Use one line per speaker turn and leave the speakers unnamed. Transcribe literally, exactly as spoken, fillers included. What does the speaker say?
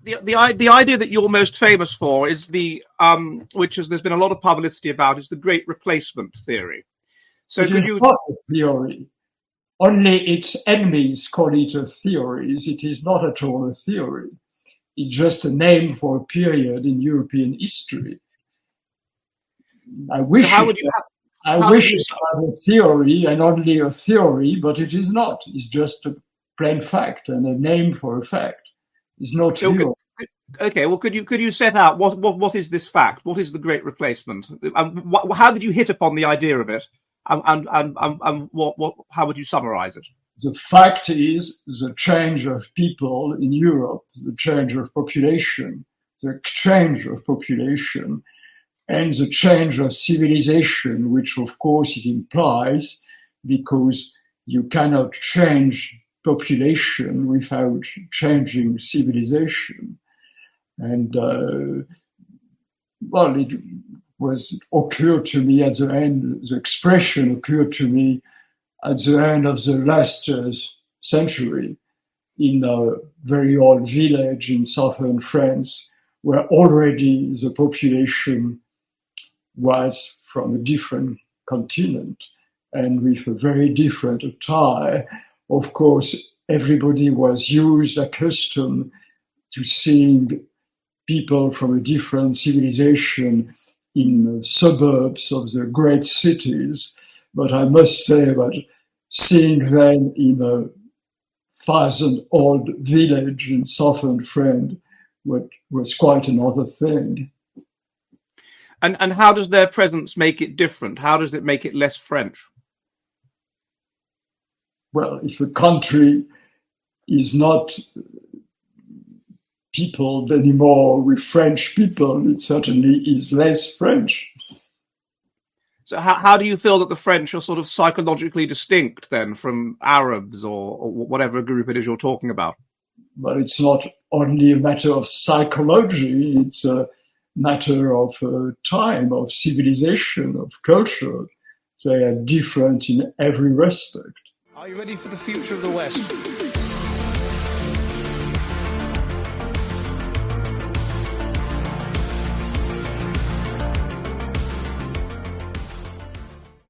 the, the the the idea that you're most famous for is the um, which is there's been a lot of publicity about, is the Great Replacement theory. So
it
could
is
you?
not a theory. Only its enemies call it a theory. It is not at all a theory. It's just a name for a period in European history. I wish
So how
it,
would you?
I
how
wish
would you,
it had a theory and only a theory, but it is not. It's just a plain fact and a name for a fact. It's no theory.
Okay. Okay, well, could you could you set out what what what is this fact? What is the Great Replacement? And what, how did you hit upon the idea of it? And and and, and, and what what how would you summarize it?
The fact is the change of people in Europe, the change of population, the exchange of population, and the change of civilization, which of course it implies, because you cannot change population without changing civilization. And uh, well, it was occurred to me at the end, the expression occurred to me at the end of the last uh, century in a very old village in southern France, where already the population was from a different continent and with a very different attire. Of course, everybody was used, accustomed to seeing people from a different civilization in the suburbs of the great cities. But I must say that seeing them in a thousand-old village in southern France was quite another thing.
And and how does their presence make it different? How does it make it less French?
Well, if a country is not peopled anymore with French people, it certainly is less French.
So how how do you feel that the French are sort of psychologically distinct then from Arabs or, or whatever group it is you're talking about?
But it's not only a matter of psychology, it's a matter of uh, time, of civilization, of culture. They are different in every respect.
Are you ready for the future of the West?